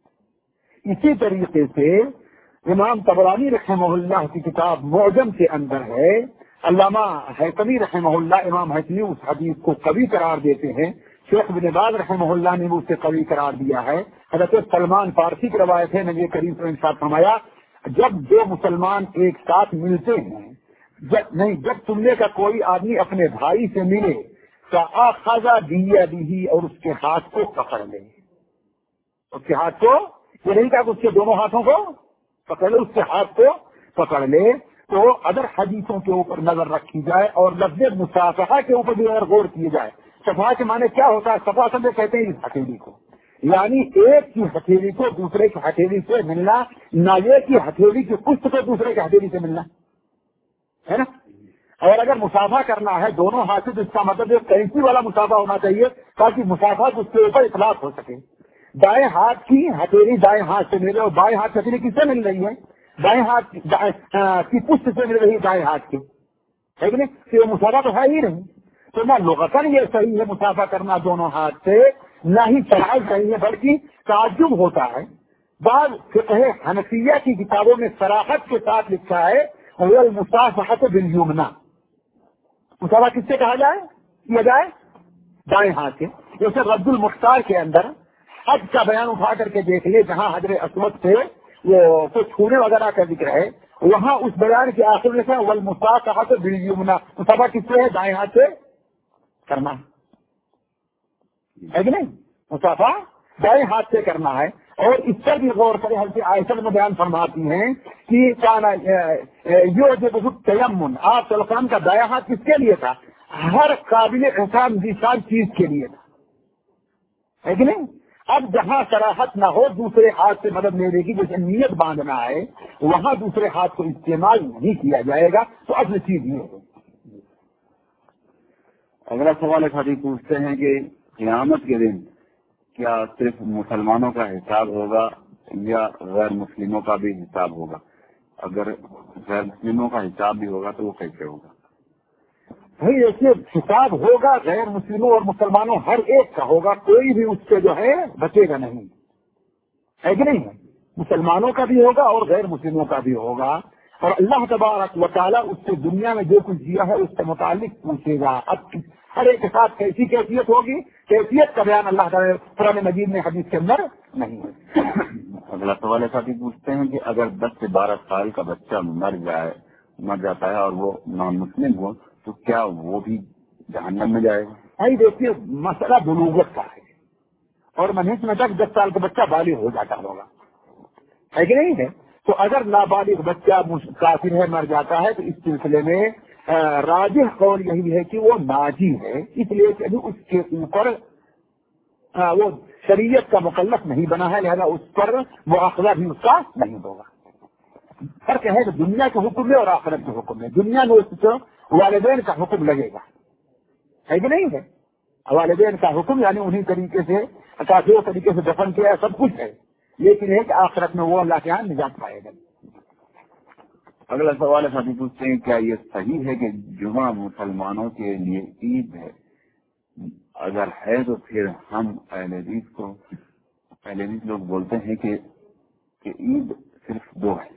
اسی طریقے سے امام طبرانی رحمہ اللہ کی کتاب معجم کے اندر ہے، علامہ حیثمی رحمہ اللہ امام حیثمی اس حدیث کو قوی قرار دیتے ہیں، شیخ بن باز رحمہ اللہ نے اسے قوی قرار دیا ہے۔ حضرت سلمان فارسی کی روایت ہے، نبی کریم صلی اللہ علیہ وسلم نے فرمایا جب دو مسلمان ایک ساتھ ملتے ہیں، جب نہیں جب تمنے کا کوئی آدمی اپنے بھائی سے ملے فأخذ بیدہ، اور اس کے ہاتھ کو پکڑ لے، اس کے ہاتھ کو یہ نہیں کہا کہ اس کے دونوں ہاتھوں کو پکڑ لے، اس کے ہاتھ کو پکڑ لے۔ تو اگر حدیثوں کے اوپر نظر رکھی جائے اور لفظ مصافحہ کے اوپر بھی اگر غور کیے جائے، صفحہ کے معنی کیا ہوتا ہے؟ صفحہ سے کہتے ہیں اس ہتھیلی کو، یعنی ایک کی ہتھیلی کو دوسرے کی ہتھیلی سے ملنا، نہ یہ کی ہتھیلی کی پشت کو دوسرے کی ہتھیلی سے ملنا ہے نا۔ اور اگر مسافہ کرنا ہے دونوں ہاتھ سے تو اس کا مطلب ایک کینسی والا مسافہ ہونا چاہیے تاکہ مسافہ اس کے اوپر اطلاق ہو سکے۔ دائیں ہاتھ کی ہتھیلی دائیں ہاتھ سے ملے اور بائیں ہاتھ ہتھیلی کس سے مل رہی ہے؟ دائیں ہاتھ کی پشت سے مل رہی ہے دائیں ہاتھ کی، ہے کہ نہیں؟ کہ مسافہ تو ہے ہی نہیں۔ تو نہ لغتاً یہ صحیح ہے مسافہ کرنا دونوں ہاتھ سے، نہ ہی شرائع صحیح ہے، بلکہ تعجب ہوتا ہے۔ بعض فقہ حنفیہ کی کتابوں میں صراحت کے ساتھ لکھا ہے والمصافحۃ بالیمنی، مسافہ کس سے کہا جائے کیا جائے؟ دائیں ہاتھ سے۔ جیسے رد المختار کے اندر حج کا بیان اٹھا کر کے دیکھ لے، جہاں حجر اسود سے وہ کچھ چھونے وغیرہ کا ذکر ہے، وہاں اس بیان کے آخر میں والمصافحۃ بالیمنی، مسافہ کس سے ہے؟ دائیں ہاتھ سے کرنا ہے کہ نہیں؟ مسافہ دائیں ہاتھ سے کرنا ہے۔ اور اس پر بھی غور کریں، حضرت عائشہ میں بیان فرماتی ہیں کہ کانا یہ جو بہت تیمن، آپ صلی اللہ علیہ وسلم کا دایاں ہاتھ کس کے لیے تھا؟ ہر قابل احسان ذیشان چیز کے لیے تھا، ہے کہ نہیں؟ اب جہاں صراحت نہ ہو دوسرے ہاتھ سے مدد لینے کی، جیسے نیت باندھنا ہے، وہاں دوسرے ہاتھ کو استعمال نہیں کیا جائے گا۔ تو اصل چیز یہ ہے۔ اگلا سوال ایک حدیث پوچھتے ہیں کہ قیامت کے دن کیا صرف مسلمانوں کا حساب ہوگا یا غیر مسلموں کا بھی حساب ہوگا؟ اگر غیر مسلموں کا حساب بھی ہوگا تو وہ کیسے ہوگا؟ بھائی ایسے حساب ہوگا، غیر مسلموں اور مسلمانوں ہر ایک کا ہوگا، کوئی بھی اس سے جو ہے بچے گا نہیں، ہے کہ نہیں؟ مسلمانوں کا بھی ہوگا اور غیر مسلموں کا بھی ہوگا، اور اللہ تبارک و تعالیٰ اس سے دنیا میں جو کچھ دیا ہے اس سے متعلق پوچھے گا۔ اب ہر ایک کے ساتھ کیسی کیفیت ہوگی، کیفیت کا بیان اللہ تعالیٰ قرآن مجید میں حدیث کے اندر نہیں ہے۔ اگلا سوال ایسا بھی پوچھتے ہیں کہ اگر دس سے بارہ سال کا بچہ مر جائے مر جاتا ہے اور وہ نان مسلم ہو تو کیا وہ بھی جہنم میں جائے گا؟ بھائی دیکھیے مسئلہ بلوغت کا ہے، اور میں نہیں سمجھتا کہ دس سال کا بچہ بالغ ہو جاتا ہوگا، ہے کہ نہیں ہے؟ تو اگر نابالغ بچہ کافر ہے مر جاتا ہے تو اس سلسلے میں راجح قول یہی ہے کہ وہ ناجی ہے، اس لیے کہ اس کے اوپر وہ شریعت کا مکلف نہیں بنا ہے، لہذا اس پر مواخذہ بھی اس کا نہیں ہوگا۔ فرق ہے کہ دنیا کے حکم میں اور آخرت کے حکم میں، دنیا میں اس کو والدین کا حکم لگے گا، ہے کہ نہیں ہے؟ والدین کا حکم یعنی انہی طریقے سے کافی طریقے سے دفن کیا سب کچھ ہے، لیکن ہے کہ آخرت میں وہ اللہ کے یہاں نجات پائے گا۔ اگلا سوال ہے ساتھی پوچھتے ہیں کیا یہ صحیح ہے کہ جمعہ مسلمانوں کے لیے عید ہے اگر ہے تو پھر ہم اہل حدیث کو اہل حدیث لوگ بولتے ہیں کہ کہ عید صرف دو ہے.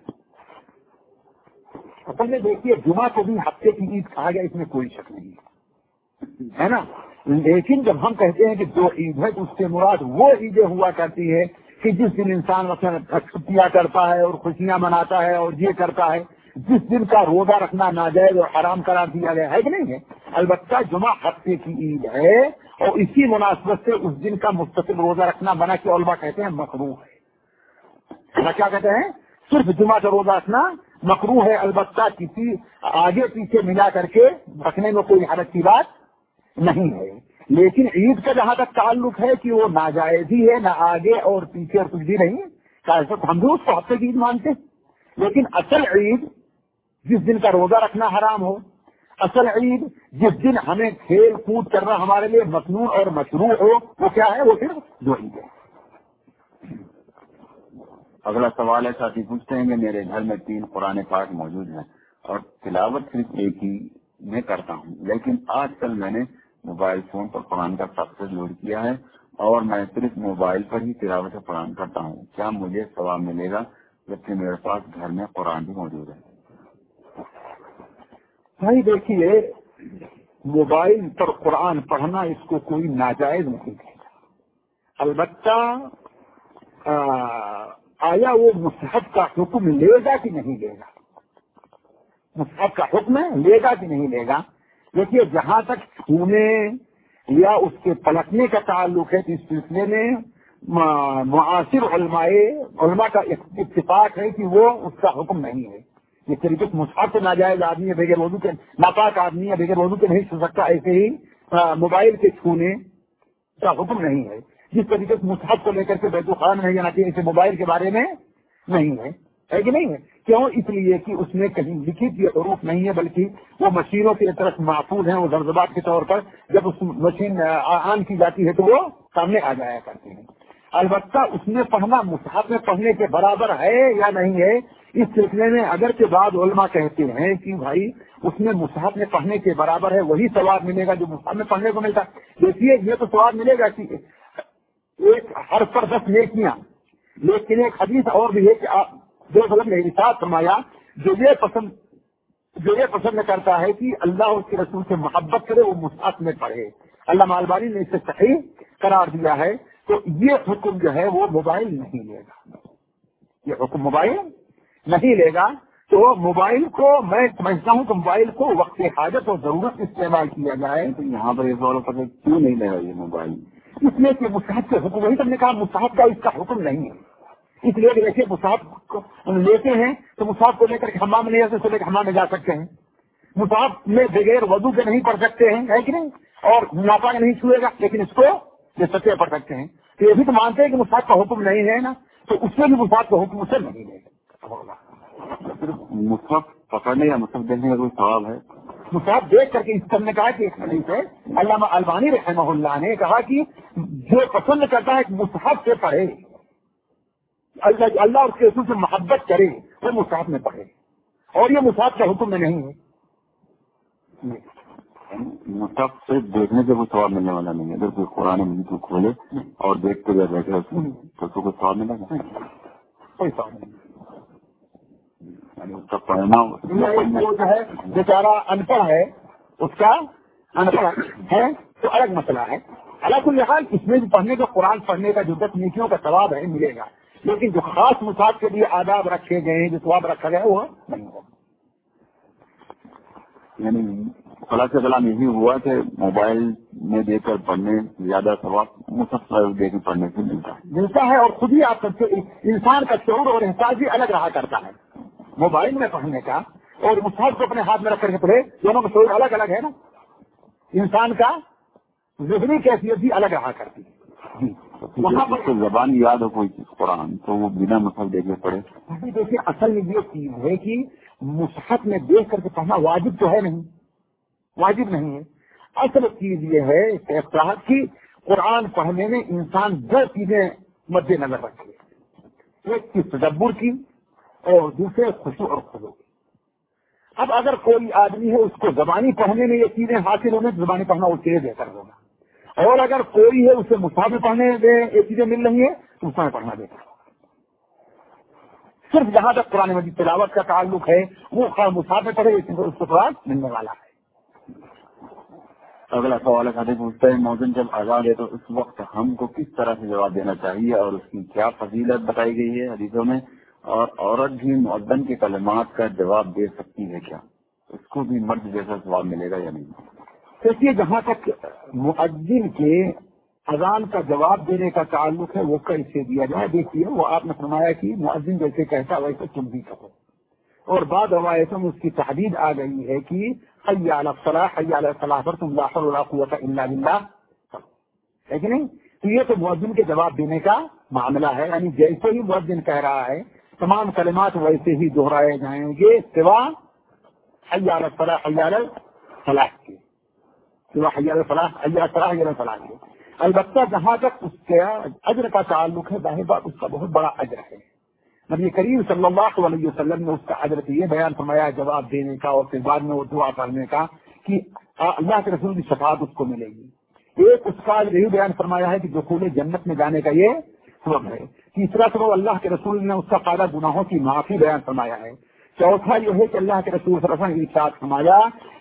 اصل میں دیکھیے جمعہ کو بھی ہفتے کی عید کہا گیا، اس میں کوئی شک نہیں ہے نا. لیکن جب ہم کہتے ہیں کہ دو عید ہے تو اس سے مراد وہ عیدیں ہوا کرتی ہے کہ جس دن انسان مثلا چھٹیاں کرتا ہے اور خوشیاں مناتا ہے اور یہ کرتا ہے، جس دن کا روزہ رکھنا ناجائز اور حرام قرار دیا گیا ہے کہ نہیں ہے. البتہ جمعہ ہفتے کی عید ہے اور اسی مناسبت سے اس دن کا مستقل روزہ رکھنا بنا کے علماء کہتے ہیں مکروہ ہے. کیا کہتے ہیں؟ صرف جمعہ کا روزہ رکھنا مکروہ ہے. البتہ کسی آگے پیچھے ملا کر کے رکھنے میں کوئی حرج کی بات نہیں ہے. لیکن عید کا جہاں تک تعلق ہے کہ وہ ناجائز ہی ہے، نہ آگے اور پیچھے اور کچھ بھی نہیں. ہم بھی اس کو ہفتے کی عید مانتے ہیں، لیکن اصل عید جس دن کا روزہ رکھنا حرام ہو، اصل عید جس دن ہمیں کھیل کود کرنا ہمارے لیے مصنوع اور مشروع ہو، وہ کیا ہے؟ وہ صرف دو عید ہے. اگلا سوال ہے، ساتھی پوچھتے ہیں کہ میرے گھر میں تین قرآن پاک موجود ہیں اور تلاوت صرف ایک ہی میں کرتا ہوں، لیکن آج کل میں نے موبائل فون پر قرآن کا سافٹ لوڈ کیا ہے اور میں صرف موبائل پر ہی تلاوت قرآن کرتا ہوں. کیا مجھے ثواب ملے گا جبکہ میرے پاس گھر میں قرآن بھی موجود ہے؟ بھائی دیکھیے، موبائل پر قرآن پڑھنا اس کو کوئی ناجائز نہیں ہے. البتہ آیا وہ مصحف کا حکم لے گا کہ نہیں لے گا؟ مصحف کا حکم لے گا کہ نہیں لے گا؟ دیکھیے، جہاں تک چھونے یا اس کے پلٹنے کا تعلق ہے تو اس سلسلے میں معاصر علماء علماء کا اتفاق ہے کہ وہ اس کا حکم نہیں ہے. یہ طریقے سے مصحف سے ناجائز آدمی ہے، بغیر وضو کے ناپاک آدمی ہے، بغیر وضو کے نہیں چھو سکتا. ایسے ہی موبائل کے چھونے کا حکم نہیں ہے. جس طریقے سے مصحف کو لے کر کے بیت الخلا میں نہیں جانا چاہیے، اسے موبائل کے بارے میں نہیں ہے. ہے کہ نہیں ہے؟ کیوں؟ اس لیے کہ اس میں کہیں لکھت یا حروف نہیں ہے، بلکہ وہ مشینوں کی طرف محفوظ ہیں. وہ ضربات کے طور پر جب اس مشین آن کی جاتی ہے تو وہ سامنے آ جایا کرتے ہیں. البتہ اس میں پڑھنا مصحف میں پڑھنے کے برابر ہے یا نہیں ہے، اس سلسلے میں اگرچہ بعض علماء کہتے ہیں کہ بھائی اس میں مصحف میں پڑھنے کے برابر ہے، وہی ثواب ملے گا جو مصحف میں پڑھنے کو ملتا. دیکھیے، یہ تو ثواب ملے گا کہ ایک ہر پر دس نیکیاں، لیکن ایک حدیث اور بھی ہے کہ آپ جو غلط نے ارشاد فرمایا، جو یہ پسند جو یہ پسند کرتا ہے کہ اللہ اس کے رسول سے محبت کرے وہ مصحف میں پڑھے. علامہ البانی نے اسے صحیح قرار دیا ہے. تو یہ حکم جو ہے وہ موبائل نہیں لے گا، یہ حکم موبائل نہیں لے گا. تو موبائل کو میں سمجھتا ہوں کہ موبائل کو وقت حاجت اور ضرورت استعمال کیا جائے. تو یہاں پر یہ سوال ہوتا ہے کیوں نہیں لے گا یہ موبائل؟ اس لیے کہ مصحف کے حکم، وہی تم نے کہا مصحف کا اس کا حکم نہیں ہے. اس لیے کہ دیکھیے، مصحف کو لیتے ہیں تو مصحف کو لے کر کے حمام میں نہیں جا سکتے، حمام میں جا سکتے ہیں. مصحف میں بغیر وضو کے نہیں پڑھ سکتے ہیں، ہے کہ نہیں؟ اور ناپاک نہیں چھوئے گا، لیکن اس کو لے سکتے پڑھ سکتے ہیں. تو یہ بھی تو مانتے ہیں کہ مصحف کا حکم نہیں ہے نا، تو اس سے بھی مصحف کا حکم اسے نہیں لے گا. مصحف پکڑنے یا مصحف دیکھنے کا کوئی ثواب ہے؟ مصحف دیکھ کر کے اس نے کہا کہ ایک حدیث ہے، علامہ البانی رحمہ اللہ نے کہا کہ جو پسند کرتا ہے کہ مصحف سے پڑھے، اللہ اللہ اس کے رسول سے محبت کرے، وہ مصحف میں پڑھے، اور یہ مصحف کا حکم میں نہیں ہے. مصحف سے دیکھنے سے کوئی ثواب ملنے والا نہیں ہے. اگر کوئی قرآن مجید کو کھولے اور دیکھتے ہوئے بیٹھے تو اس کو کوئی ثواب ملے گا؟ کوئی ثواب نہیں. اس کا پڑھنا وہ جو ہے بیچارہ ان پڑھ ہے، اس کا ان پڑھ ہے تو الگ مسئلہ ہے. الگ الحال اس میں بھی پڑھنے کا، قرآن پڑھنے کا جو دس نیکیوں کا ثواب ہے ملے گا، لیکن جو خاص مصحف کے لیے آداب رکھے گئے ہیں، جو ثواب رکھا گیا ہے وہ نہیں ہوگا. یعنی خلاصہ کلام یہی ہوا کہ موبائل میں دیکھ کر پڑھنے زیادہ ثواب مصحف دیکھ کر پڑھنے سے ملتا ہے ملتا ہے اور خود ہی آپ انسان کا شعور اور احساس بھی الگ رہا کرتا ہے. موبائل میں پڑھنے کا اور مصحف کو اپنے ہاتھ میں رکھ کر کے پڑھے، دونوں کا شعور الگ الگ ہے نا. انسان کا ذہنی کیفیت بھی الگ رہا کرتی ہے. وہاں پر زبان یاد ہو کوئی قرآن تو وہ بنا مصحف دیکھ کے پڑھے. دیکھیے، اصل میں یہ چیز ہے کہ مصحف میں دیکھ کر کے پڑھنا واجب تو ہے نہیں، واجب نہیں ہے. اصل چیز یہ ہے اختلاف کی قرآن پڑھنے میں انسان دو چیزیں مد نظر رکھے، ایک کی تدبر کی اور دوسرے خشوع اور خضوع کی. اب اگر کوئی آدمی ہے اس کو زبانی پڑھنے میں یہ چیزیں حاصل ہونے تو زبانی پڑھنا اس کے لیے بہتر ہوگا. اور اگر کوئی ہے اسے مصحف پڑھنے دے یہ چیزیں مل رہی ہیں تو مصحف پڑھنا دے. صرف جہاں تک قرآن مجید تلاوت کا تعلق ہے وہ مصحف میں پڑھے اس کو ثواب ملنے والا ہے. اگلا سوال ہے پوچھتے ہیں مؤذن جب اذان دے تو اس وقت ہم کو کس طرح سے جواب دینا چاہیے اور اس کی کیا فضیلت بتائی گئی ہے حدیثوں میں, اور عورت بھی مؤذن کے کلمات کا جواب دے سکتی ہے کیا, اس کو بھی مرد جیسا جواب ملے گا یا نہیں؟ دیکھیے جہاں تک مؤذن کے اذان کا جواب دینے کا تعلق ہے وہ کیسے دیا جائے. دیکھیے وہ آپ نے فرمایا کہ مؤذن جیسے کہتا ویسے تم بھی کہو, اور بعض روایتوں میں اس کی تحدید آ گئی ہے کہ حی علی الصلاح حی علی الفلاح پر تم لا حول ولا قوۃ الا باللہ ہے کہ نہیں. تو یہ تو مؤذن کے جواب دینے کا معاملہ ہے, یعنی جیسے ہی مؤذن کہہ رہا ہے تمام کلمات ویسے ہی دہرائے جائیں گے سوا حی علی الصلاح حی علی الفلاح کے, سوا حی علی الفلاح حی علی الصلاح حی علی الفلاح کے. البتہ جہاں تک اس کے اجر کا تعلق ہے ظاہر بات اس کا بہت بڑا اجر ہے. نبی کریم صلی اللہ علیہ وسلم نے اس کا اجر یہ بیان فرمایا جواب دینے کا اور پھر بعد میں وہ دعا کرنے کا کہ اللہ کے رسول کی شفاعت اس کو ملے گی. ایک اس کا یہی بیان فرمایا ہے کہ دخول جنت میں جانے کا یہ سبب ہے. تیسرا سبب اللہ کے رسول نے اس کا قاعدہ گناہوں کی معافی بیان فرمایا ہے. چوتھا یہ ہے کہ اللہ کے رسول صلی اللہ علیہ وسلم نے ارشاد فرمایا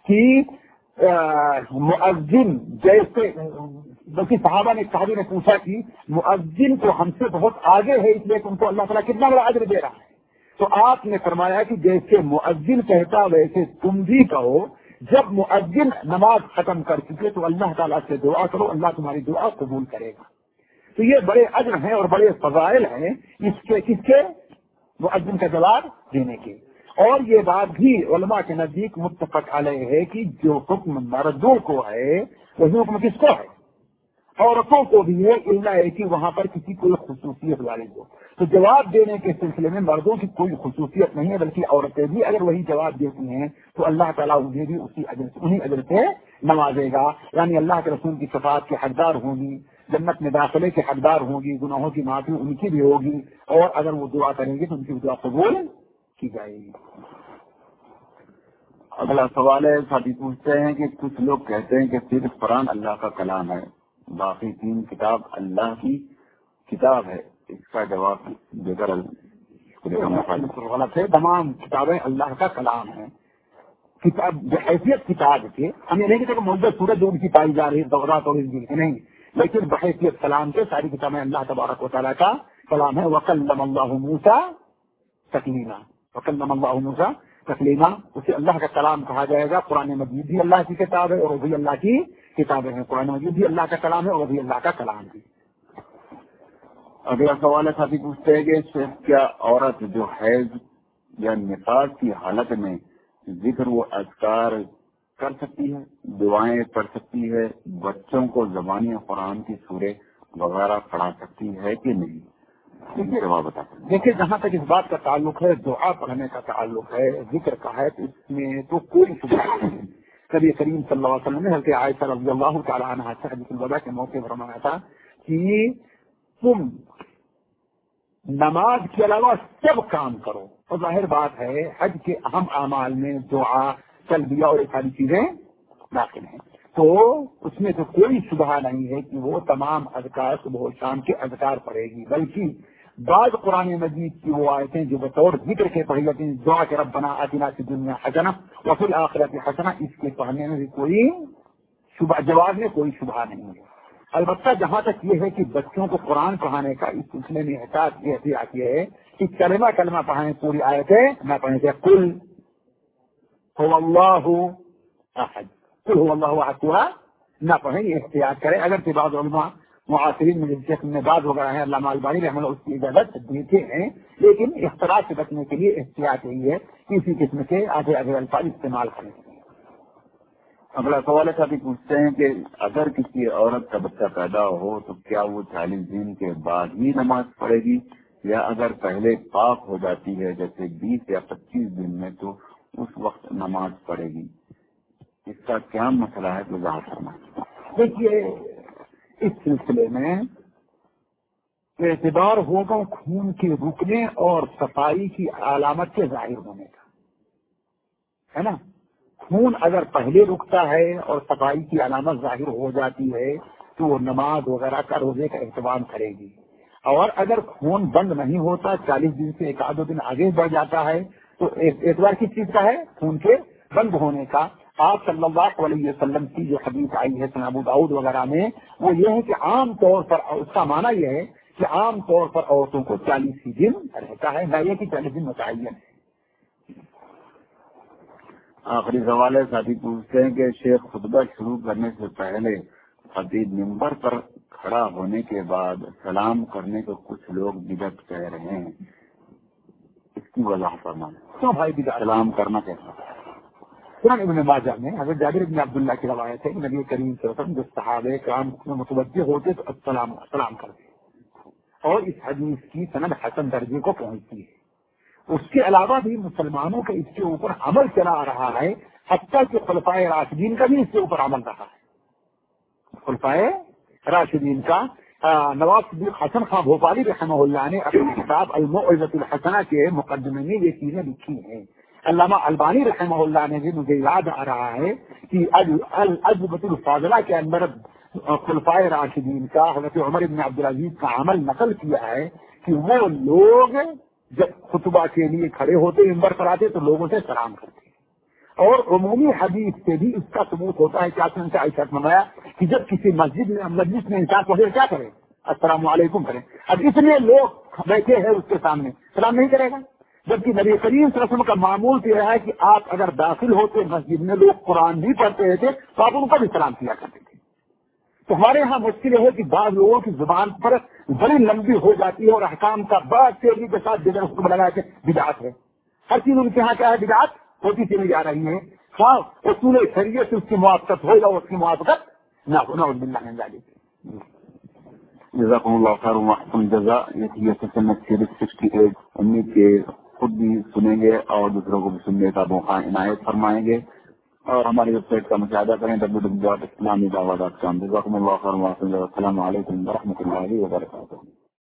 کہ مؤذن جیسے بلکہ صحابہ نے صحابی نے پوچھا کہ مؤذن تو ہم سے بہت آگے ہے اس لیے کہ ان کو اللہ تعالیٰ کتنا بڑا اجر دے رہا ہے. تو آپ نے فرمایا کہ جیسے مؤذن کہتا ویسے تم بھی کہو. جب مؤذن نماز ختم کر چکے تو اللہ تعالیٰ سے دعا کرو, اللہ تمہاری دعا قبول کرے گا. تو یہ بڑے اجر ہیں اور بڑے فضائل ہیں اس کے کس کے مؤذن کا جواب دینے کے. اور یہ بات بھی علماء کے نزدیک متفق علیہ ہے کہ جو حکم مردوں کو ہے وہی حکم کس کو ہے, عورتوں کو بھی ہے, اللہ ہے کہ وہاں پر کسی کوئی خصوصیت والی ہو. تو جواب دینے کے سلسلے میں مردوں کی کوئی خصوصیت نہیں ہے بلکہ عورتیں بھی اگر وہی جواب دیتی ہیں تو اللہ تعالیٰ انہیں بھی اسی اجر سے انہیں اجر سے نوازے گا. یعنی اللہ کے رسول کی شفاعت کے حقدار ہوں گی, جنت میں داخلے کے حقدار ہوں گی, گناہوں کی معافی ان کی بھی ہوگی, اور اگر وہ دعا کریں گے تو ان کی دعا قبول کی جائے گی. اگلا سوال ہے ساتھی پوچھتے ہیں کہ کچھ لوگ کہتے ہیں کہ صرف قرآن اللہ کا کلام ہے, باقی تین کتاب اللہ کی کتاب ہے, اس کا جواب ذکر غلط ہے. تمام کتابیں اللہ کا کلام ہیں. کتاب بحیثیت کتاب کے ہم یہ نہیں کہتے کہ موجودہ سورج جو ان کی پائی جا رہی ہے تورات اور انجیل کی نہیں, لیکن بحیثیت کلام کے ساری کتابیں اللہ تبارک و تعالیٰ کا کلام ہے. وکلم اللہ موسیٰ تکلیما, وکلم اللہ موسیٰ تکلیما, اسے اللہ کا کلام کہا جائے گا. قرآن مجید بھی اللہ کی کتاب ہے اور وہ بھی اللہ کی کتابیں ہیں. قرآن مجید بھی اللہ کا کلام ہے اور وہ بھی اللہ کا کلام ہے. اگلا سوال ہے ساتھی پوچھتے ہیں کہ کیا عورت جو حیض یا نفاس کی حالت میں ذکر و اذکار کر سکتی ہے, دعائیں پڑھ سکتی ہے, بچوں کو زبانی قرآن کی سورے وغیرہ پڑھا سکتی ہے کہ نہیں؟ جواب بتا سکتے. دیکھیے جہاں تک اس بات کا تعلق ہے دعا پڑھنے کا تعلق ہے, ذکر کا ہے, تو اس میں تو کوئی شبہ نہیں ہے. نبی کریم صلی اللہ علیہ وسلم نے حضرت عائشہ رضی اللہ تعالیٰ عنہا سے حدیث الوداع کے موقع پر فرمایا تھا کہ تم نماز کے علاوہ سب کام کرو. اور ظاہر بات ہے حج کے اہم اعمال میں دعا, تلبیہ اور ساری چیزیں داخل ہیں, تو اس میں تو کوئی شبہ نہیں ہے کہ وہ تمام اذکار صبح و شام کے اذکار پڑھے گی. بلکہ بعض قرآن مجید کی وہ آیتیں جو بطور ذکر کے پڑھی جاتی ہیں, دعا کے ربنا آتنا فی الدنیا حسنہ وفی الآخرۃ حسنہ, اس کے پڑھنے میں بھی کوئی شبہ, جواب میں کوئی شبہ نہیں ہے. البتہ جہاں تک یہ ہے کہ بچوں کو قرآن پڑھانے کا اس سلسلے میں احتیاط یہ احتیاط یہ ہے کہ کلمہ کلمہ پڑھائیں, پوری آیتیں نہ پڑھیں. کہ قل هو اللہ احد, قل هو اللہ احد نہ پڑھیں, یہ احتیاط کریں. اگر کہ بعض علماء معاصرین میں جیسے نے بعض وغیرہ ہیں علامہ البانی رحمہ اللہ اس کی اجازت دیتے ہیں, لیکن اختلاف سے بچنے کے لیے احتیاط یہی ہے کہ اسی قسم کے آگے آگے الفاظ استعمال کریں. اگلا سوال ہے ساتھی پوچھتے ہیں کہ اگر کسی عورت کا بچہ پیدا ہو تو کیا وہ چالیس دن کے بعد ہی نماز پڑھے گی, یا اگر پہلے پاک ہو جاتی ہے جیسے بیس یا پچیس دن میں تو اس وقت نماز پڑھے گی؟ اس کا کیا مسئلہ ہے وضاحت کرنا. دیکھیے اس سلسلے میں اعتبار ہوگا خون کے رکنے اور صفائی کی علامت کے ظاہر ہونے کا, ہے نا. خون اگر پہلے رکتا ہے اور صفائی کی علامت ظاہر ہو جاتی ہے تو وہ نماز وغیرہ کا روزے کا اہتمام کرے گی. اور اگر خون بند نہیں ہوتا چالیس دن سے ایک آدھ دن آگے بڑھ جاتا ہے تو اعتبار کس چیز کا ہے؟ خون کے بند ہونے کا. آپ صلی اللہ علیہ وسلم کی جو حدیث آئی ہے سنن ابو داؤد وغیرہ میں وہ یہ ہے کہ عام طور پر اس کا معنی یہ ہے کہ عام طور پر عورتوں کو چالیس ہی دن رہتا ہے، نہ یہ کہ چالیس دن متعین ہے. آخری سوال ہے، ساتھی پوچھتے ہیں کہ شیخ خطبہ شروع کرنے سے پہلے خطیب ممبر پر کھڑا ہونے کے بعد سلام کرنے کو کچھ لوگ بدعت کہہ رہے ہیں، اس کی وضاحت فرمائیں. کیوں بھائی بدعت؟ سلام کرنا کیسا؟ سنن ابن ماجہ میں حضرت جابر بن عبداللہ کی روایت ہے کہ نبی کریم صلی اللہ علیہ وسلم جو صحابہ کرام میں متوجہ ہوتے تو السلام سلام کرتے، اور اس حدیث کی سند حسن درجے کو پہنچتی ہے. اس کے علاوہ بھی مسلمانوں کے اس کے اوپر عمل چلا آ رہا ہے، حتیٰ کہ خلفائے راشدین کا بھی اس کے اوپر عمل رہا ہے. خلفائے راشدین کا نواب صدیق حسن خان بھوپالی رحمہ اللہ نے اپنی کتاب الموعظۃ الحسنہ کے مقدمے میں یہ چیزیں لکھی ہیں. علامہ البانی رحمہ اللہ نے بھی مجھے یاد آ رہا ہے کہ العجبۃ الفاضلہ کے اندر خلفائے راشدین کا حضرت عمر بن عبدالعزیز کا عمل نقل کیا ہے کہ وہ لوگ جب خطبہ کے لیے کھڑے ہوتے ممبر پر آتے تو لوگوں سے سلام کرتے، اور عمومی حدیث سے بھی اس کا ثبوت ہوتا ہے. کیا سنتے عائشہ نے فرمایا کہ جب کسی مسجد میں مجلس میں انسان پڑھے کیا کرے؟ السلام علیکم کریں. اب اتنے لوگ بیٹھے ہیں اس کے سامنے سلام نہیں کرے گا؟ جبکہ نبی کریم صلی اللہ علیہ وسلم کا معمول تو یہ ہے کہ آپ اگر داخل ہوتے مسجد میں لوگ قرآن بھی پڑھتے تھے تو آپ ان کا بھی سلام کیا کرتے تھے. تو ہمارے یہاں مشکل ہے کہ بعض لوگوں کی زبان پر بڑی لمبی ہو جاتی ہے اور احکام کا بڑا تیزی کے ساتھ جگہ حکم لگا کے بدعت ہے. ہر چیز ان کے یہاں کیا ہے؟ بدعت ہوتی چلی جا رہی ہے. ہاں اصول شریعت سے اس کی موافقت ہو یا اس کی موافقت نہ ہو، نعوذ باللہ من ذالک. جزاکم اللہ خیر ومحسن جزا. یہ تھی سیشن سیریز سکسٹی ایٹ. امید کے خود بھی سنیں گے اور دوسروں کو بھی سننے کا موقع عنایت فرمائیں گے، اور ہماری ویب سائٹ کا مشاہدہ کریں ڈبلیو ڈبلیو ڈاٹ اسلامی دعویٰ ڈاٹ کام. جزاکم اللہ خیر ومحسن جزا. السلام علیکم ورحمۃ اللہ وبرکاتہ.